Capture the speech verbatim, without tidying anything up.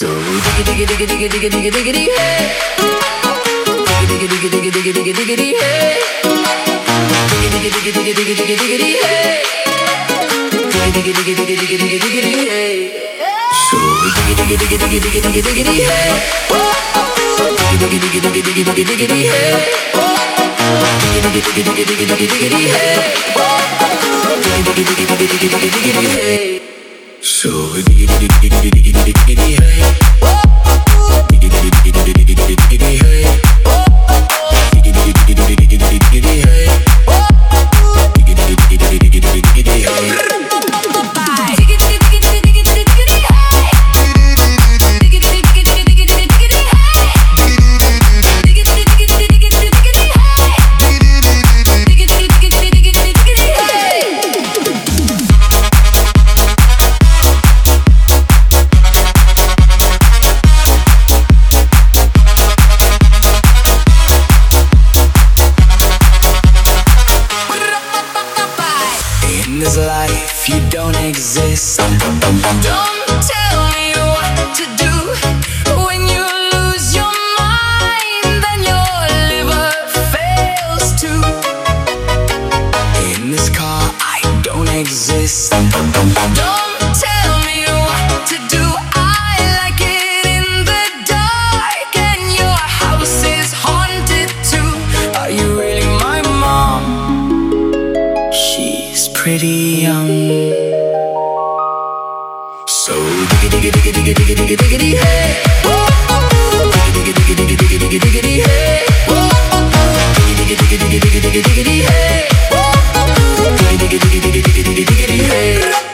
So diggy diggy diggy diggy diggy diggy diggy hey. Diggy diggy diggy diggy diggy diggy diggy hey. Diggy diggy diggy diggy diggy diggy diggy hey. Diggy diggy diggy diggy diggy diggy diggy hey. So diggy diggy diggy diggy diggy diggy diggy diggy hey. Diggy diggy diggy diggy diggy diggy diggy diggy hey. Diggy diggy diggy diggy diggy diggy diggy diggy hey. Diggy diggy diggy diggy diggy diggy diggy diggy hey. So diggy diggy diggy diggy diggy diggy diggy diggy hey. Diggy diggy diggy diggy diggy diggy diggy diggy hey. Diggy diggy diggy diggy diggy diggy diggy diggy hey. Diggy diggy diggy diggy diggy diggy diggy diggy hey. In this life you don't exist. Don't tell me what to do. When you lose your mind, then your liver fails too. In this car I don't exist. Don't tell me what to do. I like it in the dark, and your house is haunted too. Are you really my mom? She's pretty young. So diggy diggy diggy diggy diggy diggy diggy diggy hey. Diggy diggy diggy diggy diggy diggy diggy hey. Diggy diggy diggy diggy diggy diggy diggy diggy hey. Diggy diggy diggy diggy diggy diggy diggy diggy hey.